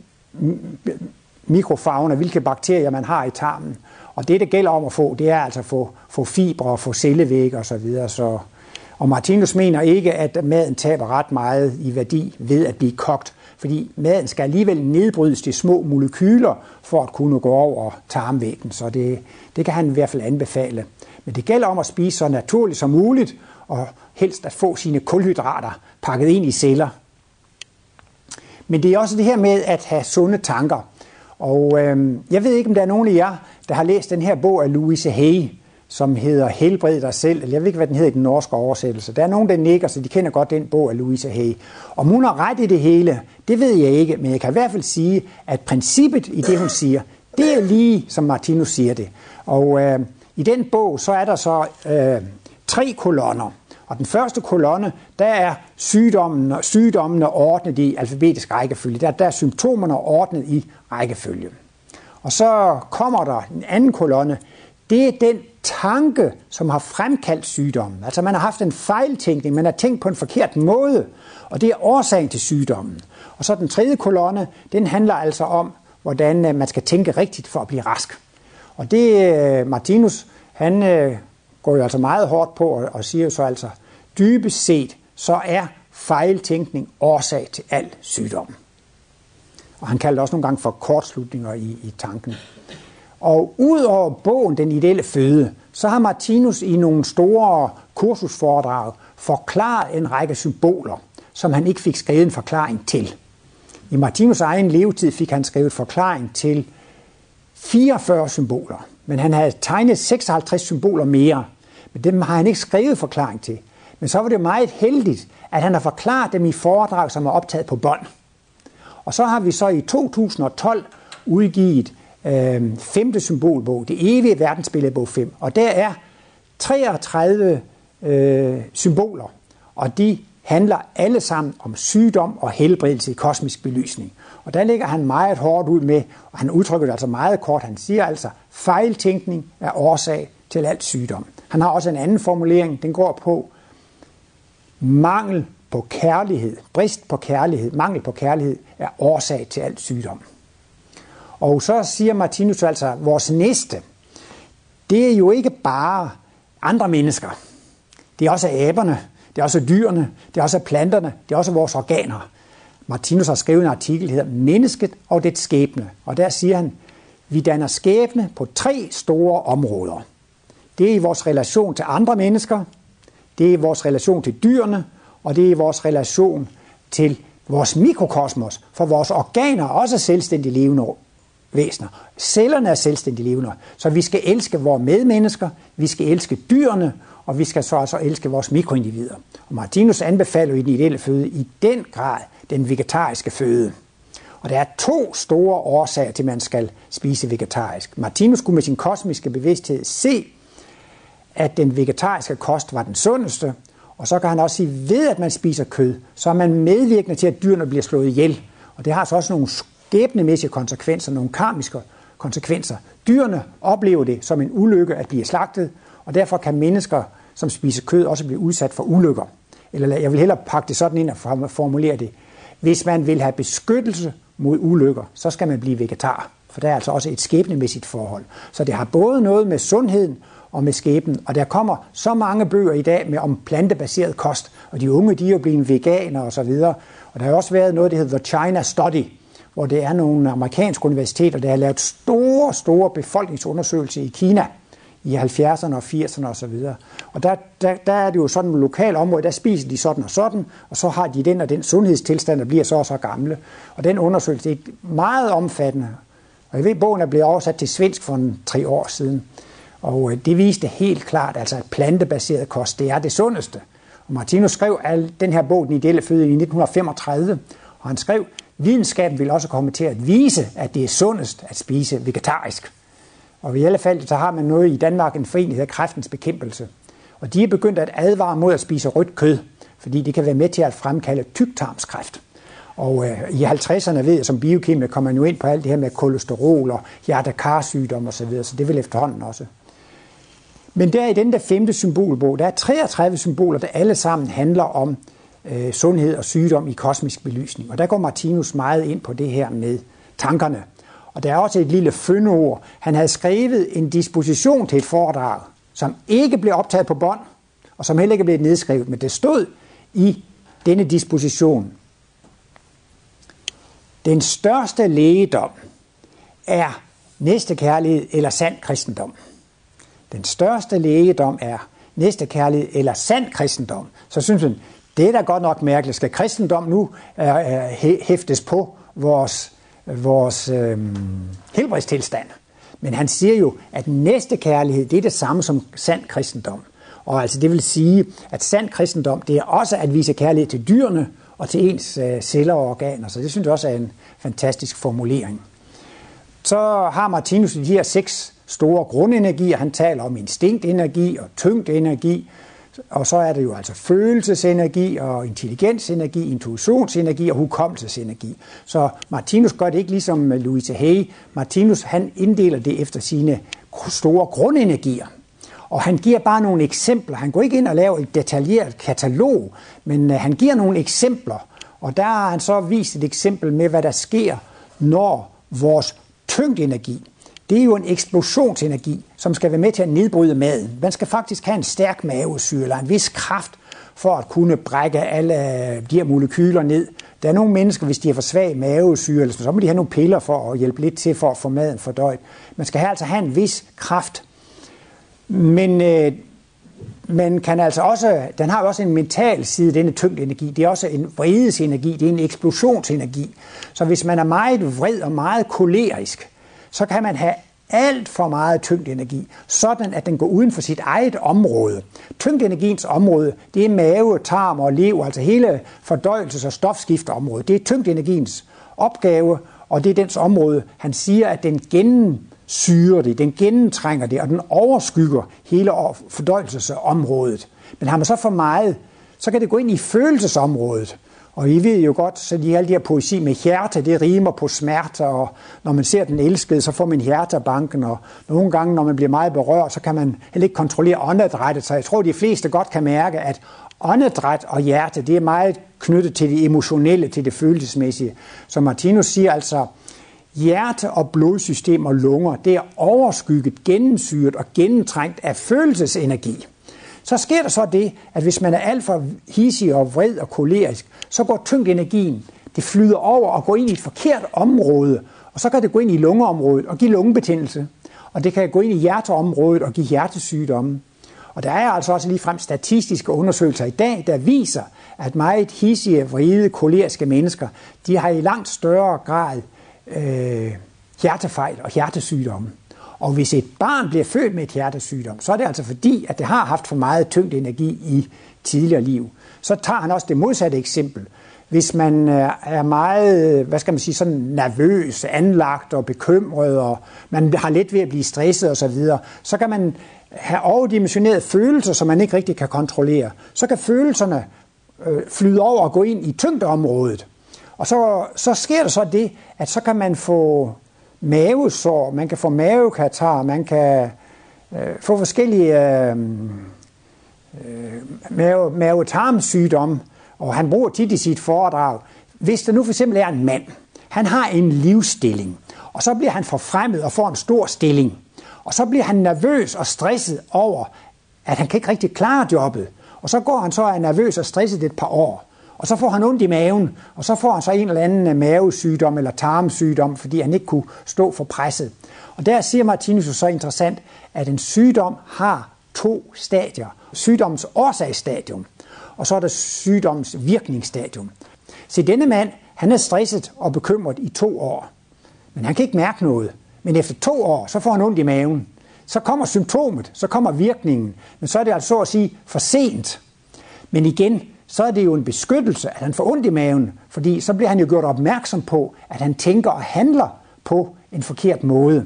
mikrofauna, hvilke bakterier man har i tarmen. Og det, det gælder om at få, det er altså at få, få fibre og få cellevæg og så videre. Så, og Martinus mener ikke, at maden taber ret meget i værdi ved at blive kogt, fordi maden skal alligevel nedbrydes til små molekyler for at kunne gå over tarmvæggen. Så det, det kan han i hvert fald anbefale. Men det gælder om at spise så naturligt som muligt, og helst at få sine kulhydrater pakket ind i celler. Men det er også det her med at have sunde tanker. Og øh, jeg ved ikke, om der er nogen af jer, der har læst den her bog af Louise Hay, som hedder Helbred dig selv, eller jeg ved ikke, hvad den hedder i den norske oversættelse. Der er nogen, der nikker, så de kender godt den bog af Louise Hay. Om hun har ret i det hele, det ved jeg ikke, men jeg kan i hvert fald sige, at princippet i det, hun siger, det er lige, som Martinus siger det. Og øh, i den bog, så er der så øh, tre kolonner. Og den første kolonne, der er sygdommene, sygdommene ordnet i alfabetisk rækkefølge. Der, der er symptomerne ordnet i rækkefølge. Og så kommer der en anden kolonne. Det er den tanke, som har fremkaldt sygdommen. Altså man har haft en fejltænkning, man har tænkt på en forkert måde, og det er årsagen til sygdommen. Og så den tredje kolonne, den handler altså om, hvordan man skal tænke rigtigt for at blive rask. Og det Martinus, han går jo altså meget hårdt på og siger jo så altså, dybest set, så er fejltænkning årsag til al sygdom. Og han kalder det også nogle gange for kortslutninger i, i tanken. Og ud over bogen, Den ideelle føde, så har Martinus i nogle store kursusforedrag forklaret en række symboler, som han ikke fik skrevet en forklaring til. I Martinus' egen levetid fik han skrevet forklaring til fireogfyrre symboler, men han havde tegnet seksoghalvtreds symboler mere, men dem har han ikke skrevet forklaring til. Men så var det meget heldigt, at han har forklaret dem i foredrag, som er optaget på bånd. Og så har vi så i to tusind og tolv udgivet øh, femte symbolbog, Det evige verdensbillede, bog fem. Og der er treogtredive øh, symboler, og de handler alle sammen om sygdom og helbredelse i kosmisk belysning. Og der ligger han meget hårdt ud med, og han udtrykker det altså meget kort. Han siger altså, fejltænkning er årsag til alt sygdom. Han har også en anden formulering, den går på mangel på kærlighed, brist på kærlighed, mangel på kærlighed er årsag til alt sygdom. Og så siger Martinus altså, vores næste, det er jo ikke bare andre mennesker. Det er også aberne, det er også dyrene, det er også planterne, det er også vores organer. Martinus har skrevet en artikel, der hedder Mennesket og dets skæbne. Og der siger han, vi danner skæbne på tre store områder. Det er i vores relation til andre mennesker, det er i vores relation til dyrene, og det er i vores relation til vores mikrokosmos, for vores organer er også selvstændige levende væsener. Cellerne er selvstændige levende, så vi skal elske vores medmennesker, vi skal elske dyrene, og vi skal så også elske vores mikroindivider. Og Martinus anbefaler i den ideelle føde i den grad den vegetariske føde. Og der er to store årsager til, at man skal spise vegetarisk. Martinus kunne med sin kosmiske bevidsthed se, at den vegetariske kost var den sundeste, og så kan han også sige, ved at man spiser kød, så er man medvirkende til, at dyrene bliver slået ihjel. Og det har så også nogle skæbnemæssige konsekvenser, nogle karmiske konsekvenser. Dyrene oplever det som en ulykke at blive slagtet, og derfor kan mennesker, som spiser kød, også blive udsat for ulykker. Eller jeg vil hellere pakke det sådan ind og formulere det. Hvis man vil have beskyttelse mod ulykker, så skal man blive vegetar, for der er altså også et skæbnemæssigt forhold. Så det har både noget med sundheden og med skæbnen. Og der kommer så mange bøger i dag med om plantebaseret kost, og de unge, de er jo blevet veganere og så videre. Og der har også været noget, der hedder The China Study, hvor det er nogle amerikanske universiteter, der har lavet store, store befolkningsundersøgelser i Kina i halvfjerdserne og firserne og så videre. Og der, der, der er det jo sådan et lokalt område, der spiser de sådan og sådan, og så har de den og den sundhedstilstand, der bliver så og så gamle. Og den undersøgelse er meget omfattende. Og jeg ved, bogen er blevet oversat til svensk for en, tre år siden. Og det viste helt klart, altså at plantebaseret kost, det er det sundeste. Og Martinus skrev al den her bog, Den ideelle føde, i nitten femogtredive, og han skrev, videnskaben vil også komme til at vise, at det er sundest at spise vegetarisk. Og i alle fald, så har man noget i Danmark, en forening, der hedder Kræftens Bekæmpelse. Og de er begyndt at advare mod at spise rødt kød, fordi det kan være med til at fremkalde tyktarmskræft. Og øh, i halvtredserne ved jeg, som biokemiker, kommer man jo ind på alt det her med kolesterol og hjerte-karsygdom og så videre, så det vil efterhånden også. Men der i den der femte symbolbog, der er treogtredive symboler, der alle sammen handler om øh, sundhed og sygdom i kosmisk belysning. Og der går Martinus meget ind på det her med tankerne. Og der er også et lille fyndord. Han havde skrevet en disposition til et foredrag, som ikke blev optaget på bånd, og som heller ikke blev nedskrevet, men det stod i denne disposition. Den største lægedom er næstekærlighed eller sand kristendom. Den største lægedom er næstekærlighed eller sand kristendom. Så synes man, det er da godt nok mærkeligt. Skal kristendom nu uh, hæftes på vores, vores uh, helbredstilstand? Men han siger jo, at næstekærlighed, det er det samme som sand kristendom. Og altså det vil sige, at sand kristendom, det er også at vise kærlighed til dyrene og til ens uh, celler og organer. Så det synes jeg også er en fantastisk formulering. Så har Martinus de her seks store grundenergier. Han taler om instinktenergi og tyngdenergi. Og så er det jo altså følelsesenergi og intelligensenergi, intuitionsenergi og hukommelsesenergi. Så Martinus gør det ikke ligesom Louise Hay. Martinus han inddeler det efter sine store grundenergier. Og han giver bare nogle eksempler. Han går ikke ind og laver et detaljeret katalog, men han giver nogle eksempler. Og der har han så vist et eksempel med, hvad der sker, når vores tyngdenergi, det er jo en eksplosionsenergi, som skal være med til at nedbryde maden. Man skal faktisk have en stærk mavesyre eller en vis kraft for at kunne brække alle de her molekyler ned. Der er nogle mennesker, hvis de har for svag mavesyre, så må de have nogle piller for at hjælpe lidt til for at få maden fordøjet. Man skal altså have en vis kraft. Men øh, man kan altså også, den har jo også en mental side, denne tyngdenergi. Det er også en vredesenergi, det er en eksplosionsenergi. Så hvis man er meget vred og meget kolerisk, så kan man have alt for meget tyngdenergi, sådan at den går uden for sit eget område. Tyngdenergiens område, det er mave, tarm og lever, altså hele fordøjelses- og stofskifteområdet. Det er tyngdenergiens opgave, og det er dens område. Han siger, at den gennemsyrer det, den gennemtrænger det, og den overskygger hele fordøjelsesområdet. Men har man så for meget, så kan det gå ind i følelsesområdet. Og I ved jo godt, så de alle de her poesi med hjerte, det rimer på smerte, og når man ser den elskede, så får man hjertebanken, og nogle gange, når man bliver meget berørt, så kan man heller ikke kontrollere åndedrættet. Så jeg tror, de fleste godt kan mærke, at åndedræt og hjerte, det er meget knyttet til det emotionelle, til det følelsesmæssige. Så Martinus siger altså, hjerte og blodsystem og lunger, det er overskygget, gennemsyret og gennemtrængt af følelsesenergi. Så sker der så det, at hvis man er alt for hidsig og vred og kolerisk, så går tyngdenergien, det flyder over og går ind i et forkert område, og så kan det gå ind i lungeområdet og give lungebetændelse, og det kan gå ind i hjerteområdet og give hjertesygdomme. Og der er altså også ligefrem statistiske undersøgelser i dag, der viser, at meget hidsige, vrede, koleriske mennesker, de har i langt større grad øh, hjertefejl og hjertesygdomme. Og hvis et barn bliver født med et hjertesygdom, så er det altså fordi, at det har haft for meget tyngdenergi i tidligere liv. Så tager han også det modsatte eksempel. Hvis man er meget, hvad skal man sige, sådan nervøs, anlagt og bekymret, og man har let ved at blive stresset osv., så kan man have overdimensionerede følelser, som man ikke rigtig kan kontrollere. Så kan følelserne øh, flyde over og gå ind i tyngdeområdet. Og så, så sker der så det, at så kan man få mavesår, man kan få mavekatarr, man kan øh, få forskellige øh, øh, mave, mavetarmsygdomme, og han bruger tit i sit foredrag. Hvis der nu for eksempel er en mand, han har en livsstilling, og så bliver han forfremmet og får en stor stilling, Og så bliver han nervøs og stresset over, at han kan ikke rigtig klare jobbet. Og så går han så og er nervøs og stresset et par år. Og så får han ondt i maven, og så får han så en eller anden mavesygdom eller tarmsygdom, fordi han ikke kunne stå for presset. Og der siger Martinus jo så interessant, at en sygdom har to stadier. Sygdommens årsagsstadium, og så er der sygdommens virkningsstadium. Så denne mand, han er stresset og bekymret i to år, men han kan ikke mærke noget. Men efter to år, så får han ondt i maven. Så kommer symptomet, så kommer virkningen, men så er det altså så at sige for sent. Men igen, så er det jo en beskyttelse, at han får ondt i maven, fordi så bliver han jo gjort opmærksom på, at han tænker og handler på en forkert måde.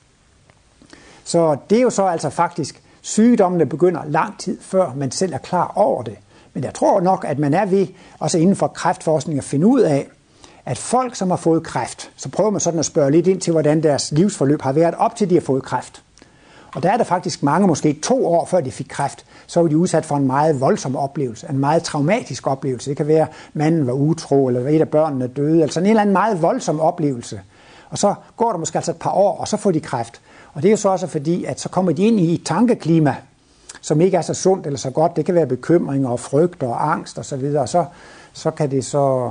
Så det er jo så altså faktisk, sygdommene begynder lang tid før man selv er klar over det. Men jeg tror nok, at man er ved, også inden for kræftforskning, at finde ud af, at folk, som har fået kræft, så prøver man sådan at spørge lidt ind til, hvordan deres livsforløb har været op til, de har fået kræft. Og der er der faktisk mange, måske to år før de fik kræft, så var de udsat for en meget voldsom oplevelse, en meget traumatisk oplevelse. Det kan være, at manden var utro, eller et af børnene døde, altså en eller anden meget voldsom oplevelse. Og så går der måske altså et par år, og så får de kræft. Og det er jo så også fordi, at så kommer de ind i et tankeklima, som ikke er så sundt eller så godt. Det kan være bekymringer og frygt og angst osv., og, så videre, og så, så kan det så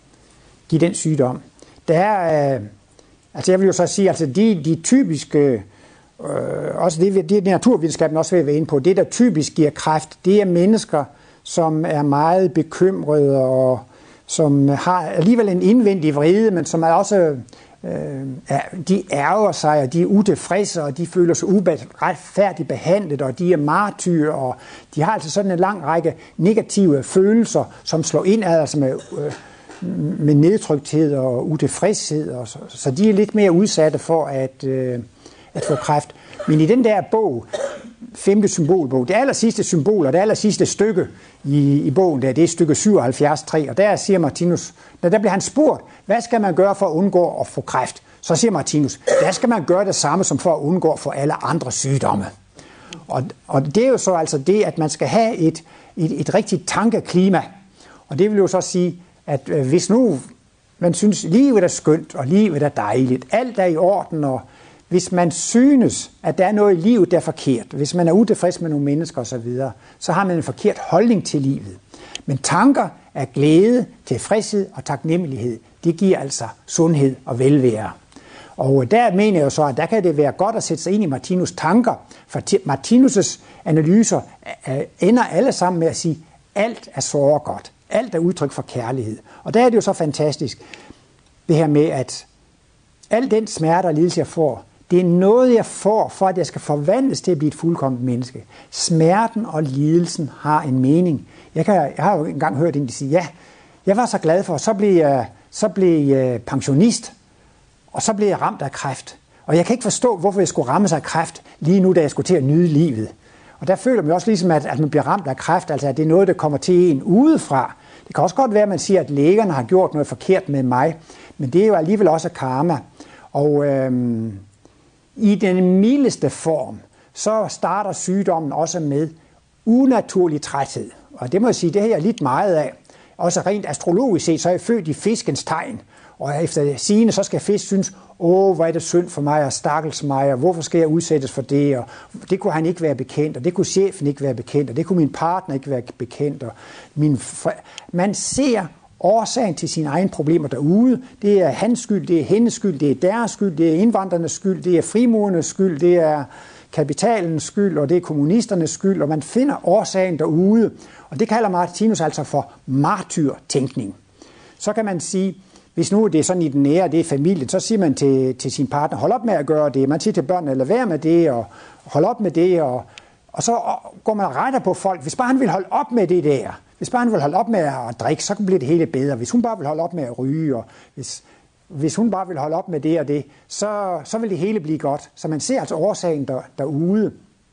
give den sygdom. Der er, øh, altså jeg vil jo så sige, altså de, de typiske, øh, også det, det naturvidenskaben også vil være inde på, det der typisk giver kræft, det er mennesker, som er meget bekymrede og som har alligevel en indvendig vrede, men som er også Øh, de ærger sig, og de er utilfredse, og de føler sig uretfærdigt behandlet, og de er martyrer, og de har altså sådan en lang række negative følelser, som slår ind altså med, øh, med nedtrykthed og utilfredshed, og så, så de er lidt mere udsatte for at, øh, at få kræft. Men i den der bog, femte symbolbog, det aller sidste symbol, og det aller sidste stykke i, i bogen, der, det er stykke syvoghalvfjerds tre, og der siger Martinus, der, der bliver han spurgt, hvad skal man gøre for at undgå at få kræft? Så siger Martinus, der skal man gøre det samme som for at undgå at få alle andre sygdomme. Og, og det er jo så altså det, at man skal have et, et, et rigtigt tankeklima. Og det vil jo så sige, at øh, hvis nu man synes, livet er skønt, og livet er dejligt, alt er i orden, og hvis man synes, at der er noget i livet, der er forkert, hvis man er utilfreds med nogle mennesker osv., så har man en forkert holdning til livet. Men tanker af glæde, tilfredshed og taknemmelighed, det giver altså sundhed og velvære. Og der mener jeg jo så, at der kan det være godt at sætte sig ind i Martinus' tanker, for Martinus' analyser ender alle sammen med at sige, at alt er så godt, alt er udtryk for kærlighed. Og der er det jo så fantastisk, det her med, at al den smerte og lidelse, jeg får, det er noget, jeg får, for at jeg skal forvandles til at blive et fuldkomment menneske. Smerten og lidelsen har en mening. Jeg, kan, jeg har jo engang hørt en, der sige, ja, jeg var så glad for, så blev jeg, så blev jeg pensionist, og så blev jeg ramt af kræft. Og jeg kan ikke forstå, hvorfor jeg skulle ramme sig af kræft lige nu, da jeg skulle til at nyde livet. Og der føler man også ligesom, at, at man bliver ramt af kræft, altså at det er noget, der kommer til en udefra. Det kan også godt være, at man siger, at lægerne har gjort noget forkert med mig, men det er jo alligevel også karma. Og øhm, i den mildeste form, så starter sygdommen også med unaturlig træthed. Og det må jeg sige, det har jeg lidt meget af. Også rent astrologisk set, så er jeg født i fiskens tegn. Og efter sigende, så skal fisk synes, åh, hvor er det synd for mig, og stakkels mig, og hvorfor skal jeg udsættes for det? Og det kunne han ikke være bekendt, og det kunne chefen ikke være bekendt, og det kunne min partner ikke være bekendt. Og min Man ser årsagen til sine egne problemer derude. Det er hans skyld, det er hendes skyld, det er deres skyld, det er indvandrernes skyld, det er frimurernes skyld, det er kapitalens skyld, og det er kommunisternes skyld, og man finder årsagen derude. Og det kalder Martinus altså for martyrtænkning. Så kan man sige, hvis nu det er sådan i den nære, det er familien, så siger man til, til sin partner, hold op med at gøre det. Man siger til børnene, lad være med det, og hold op med det, og, og så går man og retter på folk. Hvis bare han vil holde op med det der, hvis bare han vil holde op med at drikke, så bliver det hele bedre. Hvis hun bare vil holde op med at ryge, og hvis, hvis hun bare vil holde op med det og det, så, så vil det hele blive godt. Så man ser altså årsagen der, derude.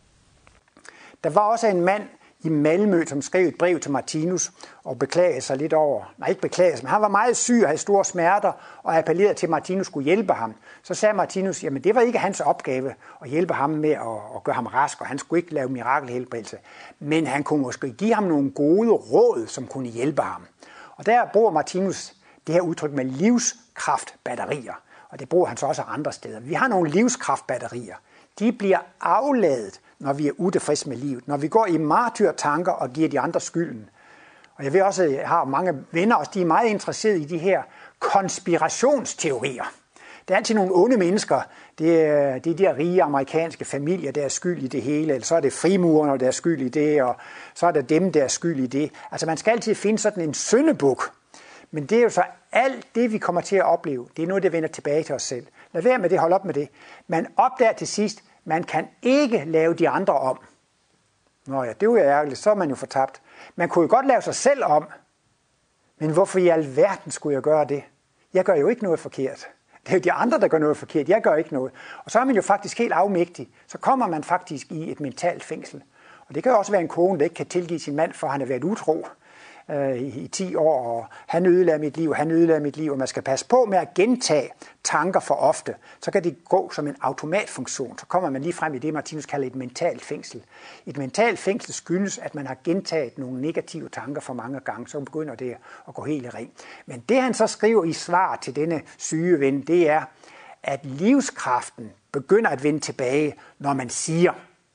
Der var også en mand i Malmø, som skrev et brev til Martinus og beklagede sig lidt over, nej ikke beklagede sig, men han var meget syg og havde store smerter og appellerede til, at Martinus skulle hjælpe ham. Så sagde Martinus, jamen det var ikke hans opgave at hjælpe ham med at, at gøre ham rask, og han skulle ikke lave mirakelhelbredelse, men han kunne måske give ham nogle gode råd, som kunne hjælpe ham. Og der bruger Martinus det her udtryk med livskraftbatterier, og det bruger han så også andre steder. Vi har nogle livskraftbatterier. de bliver afladet, når vi er utilfredse med livet. Når vi går i martyrtanker og giver de andre skylden. Og jeg ved også, at jeg har mange venner, også de er meget interesserede i de her konspirationsteorier. Der er altid nogle onde mennesker. Det er, det er de her rige amerikanske familier, der er skyld i det hele. Eller så er det frimurerne, der er skyld i det, og så er det dem, der er skyld i det. Altså man skal altid finde sådan en syndebuk. Men det er jo så alt det, vi kommer til at opleve. Det er noget, der vender tilbage til os selv. Lad være med det, hold op med det. Man opdager til sidst, man kan ikke lave de andre om. Nå ja, det er jo ærgerligt, så er man jo fortabt. Man kunne jo godt lave sig selv om. Men hvorfor i alverden skulle jeg gøre det? Jeg gør jo ikke noget forkert. Det er jo de andre, der gør noget forkert. Jeg gør ikke noget. Og så er man jo faktisk helt afmægtig. Så kommer man faktisk i et mentalt fængsel. Og det kan jo også være en kone, der ikke kan tilgive sin mand, for han har været utro øh, i, i ti år. Og han ødelagde mit liv, han ødelagde mit liv. Og man skal passe på med at gentage tanker for ofte. Så kan det gå som en automatfunktion. Så kommer man lige frem i det, Martinus kalder et mentalt fængsel. Et mentalt fængsel skyldes, at man har gentaget nogle negative tanker for mange gange. Så begynder det at gå helt i ring. Men det han så skriver i svar til denne syge ven, det er, at livskraften begynder at vende tilbage, når man siger,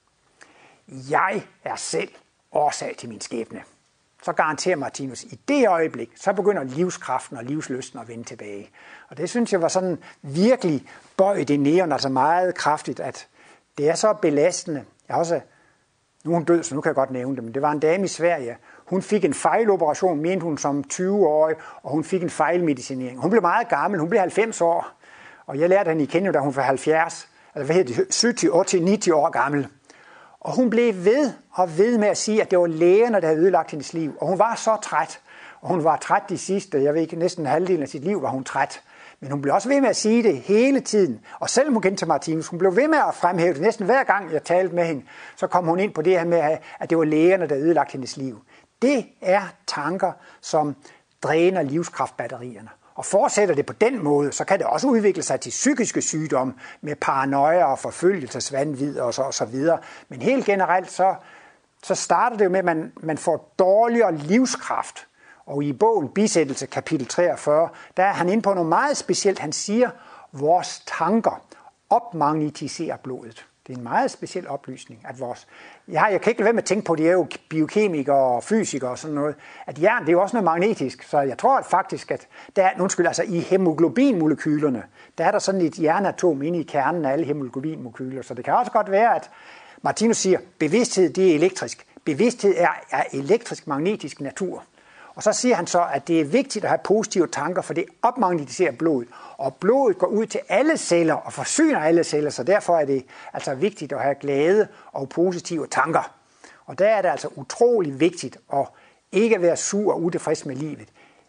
jeg er selv årsag til min skæbne. Så garanterer Martinus, i det øjeblik, så begynder livskraften og livslysten at vende tilbage. Og det synes jeg var sådan virkelig bøjet i næren, altså meget kraftigt, at det er så belastende. Jeg har også, nu er hun død, så nu kan jeg godt nævne det, men det var en dame i Sverige. Hun fik en fejloperation, mente hun som tyve-årig, og hun fik en fejlmedicinering. Hun blev meget gammel, hun blev halvfems år, og jeg lærte hende i kende, da hun var halvfjerds, altså hvad hedder det, sytten, otte, nitti år gammel. Og hun blev ved og ved med at sige, at det var lægerne, der havde ødelagt hendes liv. Og hun var så træt. Og hun var træt de sidste, jeg ved ikke, næsten halvdelen af sit liv var hun træt. Men hun blev også ved med at sige det hele tiden. Og selv hun kendte til Martinus, hun blev ved med at fremhæve det. Næsten hver gang jeg talte med hende, så kom hun ind på det her med, at det var lægerne, der havde ødelagt hendes liv. Det er tanker, som dræner livskraftbatterierne. Og fortsætter det på den måde, så kan det også udvikle sig til psykiske sygdomme med paranoia og forfølgelsesvanvid og så, og så videre. Men helt generelt, så, så starter det jo med, at man, man får dårligere livskraft. Og i bogen Bisættelse, kapitel treogfyrre, der er han inde på noget meget specielt. Han siger, at vores tanker opmagnetiserer blodet. Det er en meget speciel oplysning, at vores... Ja, jeg kan ikke lade være med at tænke på, det er jo biokemikere og fysikere og sådan noget, at jern, det er jo også noget magnetisk, så jeg tror at faktisk, at der er, undskyld, altså i hemoglobinmolekylerne, der er der sådan et jernatom inde i kernen af alle hemoglobinmolekyler, så det kan også godt være, at Martinus siger, bevidsthed, det er elektrisk. Bevidsthed er, er elektrisk-magnetisk natur. Og så siger han så, at det er vigtigt at have positive tanker, for det opmagnetiserer blodet. Og blodet går ud til alle celler og forsyner alle celler, så derfor er det altså vigtigt at have glæde og positive tanker. Og der er det altså utrolig vigtigt at ikke være sur og utilfreds med livet.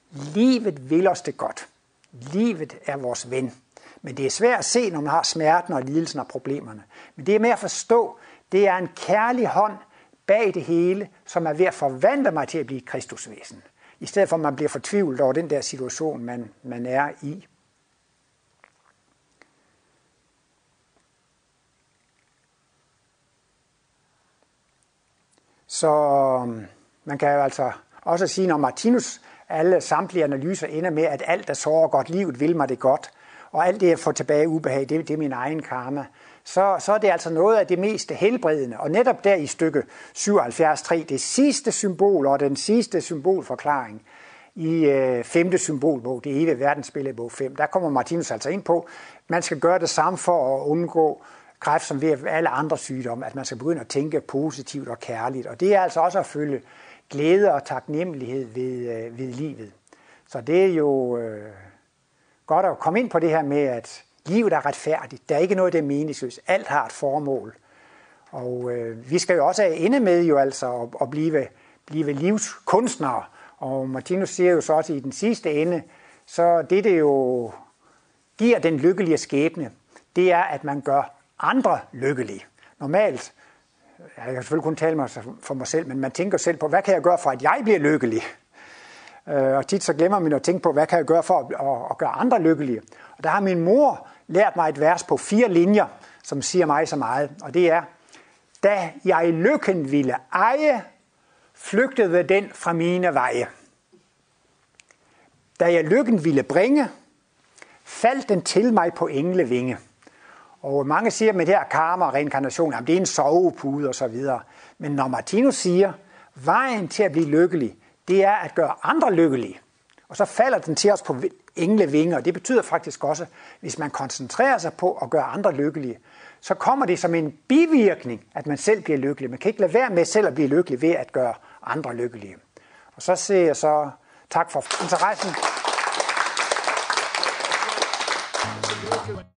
Livet vil os det godt. Livet er vores ven. Men det er svært at se, når man har smerten og lidelsen og problemerne. Men det er med at forstå, det er en kærlig hånd bag det hele, som er ved at forvandle mig til at blive et kristusvæsen. I stedet for, at man bliver fortvivlet over den der situation, man, man er i. Så man kan jo altså også sige, når Martinus, alle samtlige analyser ender med, at alt, der sårer godt, livet vil mig det godt, og alt det, jeg får tilbage ubehag, det, det er min egen karma, så, så er det altså noget af det mest helbredende. Og netop der i stykke syvoghalvfjerds tre, det sidste symbol og den sidste symbolforklaring i øh, femte symbolbog, det evige verdensbillede bog fem, der kommer Martinus altså ind på, at man skal gøre det samme for at undgå kræft som ved alle andre sygdomme, at man skal begynde at tænke positivt og kærligt. Og det er altså også at følge glæde og taknemmelighed ved, øh, ved livet. Så det er jo øh, godt at komme ind på det her med, at livet er retfærdigt. Der er ikke noget, der er meningsløst. Alt har et formål. Og øh, vi skal jo også ende med jo altså at, at blive, blive livskunstnere. Og Martinus siger jo så også i den sidste ende, så det, det jo giver den lykkelige skæbne, det er, at man gør andre lykkelige. Normalt, jeg kan selvfølgelig kun tale mig for mig selv, men man tænker selv på, hvad kan jeg gøre for, at jeg bliver lykkelig? Og tit så glemmer man at tænke på, hvad kan jeg gøre for at, at gøre andre lykkelige? Og der har min mor lært mig et vers på fire linjer, som siger mig så meget. Og det er, da jeg lykken ville eje, flygtede den fra mine veje. Da jeg lykken ville bringe, faldt den til mig på englevinge. Og mange siger med det her karma og reinkarnation, at det er en sovepude og så videre. Men når Martinus siger, vejen til at blive lykkelig, det er at gøre andre lykkelige. Og så falder den til os på englevinger. Det betyder faktisk også, hvis man koncentrerer sig på at gøre andre lykkelige, så kommer det som en bivirkning, at man selv bliver lykkelig. Man kan ikke lade være med selv at blive lykkelig ved at gøre andre lykkelige. Og så siger jeg så tak for interessen.